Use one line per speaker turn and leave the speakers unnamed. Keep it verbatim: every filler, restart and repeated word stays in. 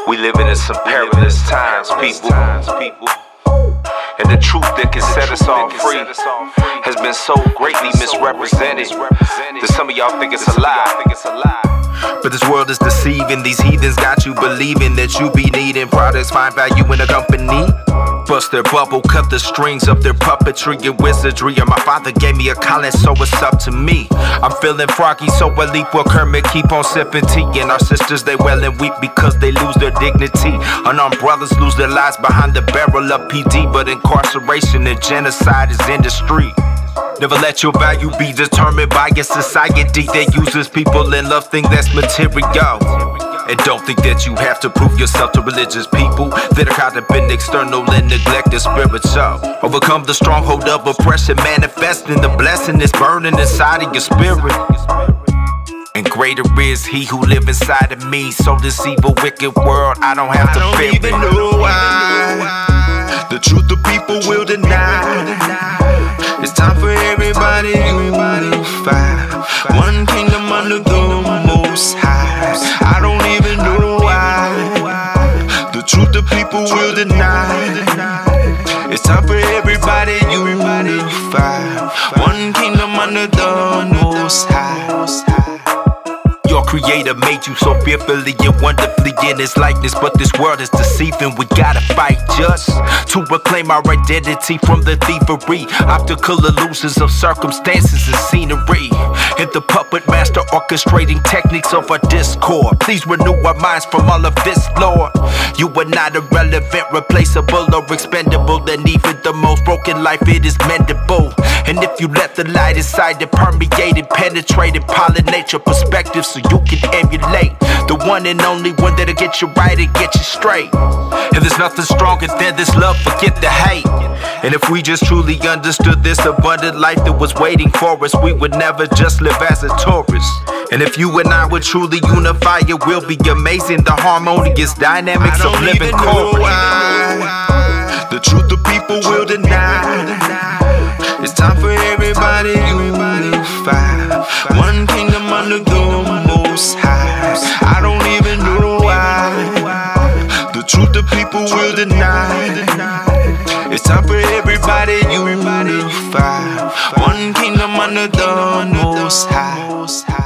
We living in some perilous times, people. And the truth that can set us all free has been so greatly misrepresented that some of y'all think it's a lie.
But this world is deceiving. These heathens got you believing that you be needing products, find value in a company. Bust their bubble, cut the strings of their puppetry and wizardry. And my father gave me a calling, so it's up to me. I'm feeling froggy, so I leap with Kermit, keep on sipping tea. And our sisters, they wail and weep because they lose their dignity. Unarmed brothers lose their lives behind the barrel of P D. But incarceration and genocide is industry. Never let your value be determined by a society that uses people and love things that's material. And don't think that you have to prove yourself to religious people that are caught up in external and neglect the spiritual. Overcome the stronghold of oppression, manifesting the blessing that's burning inside of your spirit. And greater is he who live inside of me. So this evil, wicked world, I don't have to fear it.
I don't even know why the truth the people will deny. It's time for everybody to unify. One kingdom under the Most High. I don't even know why the truth the people will deny. It's time for everybody to unify. One kingdom under the Most High.
Your creator made you so fearfully and wonderfully in his likeness. But this world is deceiving, we gotta fight just to reclaim our identity from the thievery, optical illusions of circumstances and scenery. And the puppet master orchestrating techniques of our discord. Please renew our minds from all of this, Lord. You are not irrelevant, replaceable or expendable. And even the most broken life, it is mendable. And if you let the light inside it permeate and penetrate and pollinate your perspective so you can emulate the one and only one that'll get you right and get you straight. And there's nothing stronger than this love, forget the hate. And if we just truly understood this abundant life that was waiting for us, we would never just live as a tourist. And if you and I would truly unify, it will be amazing, the harmonious dynamics of living corporate.
The truth the people will deny. It's time for everybody to unify. One kingdom under the Most High. I don't even know why the truth the people will deny. It's time for everybody to unify. One kingdom under the Most High.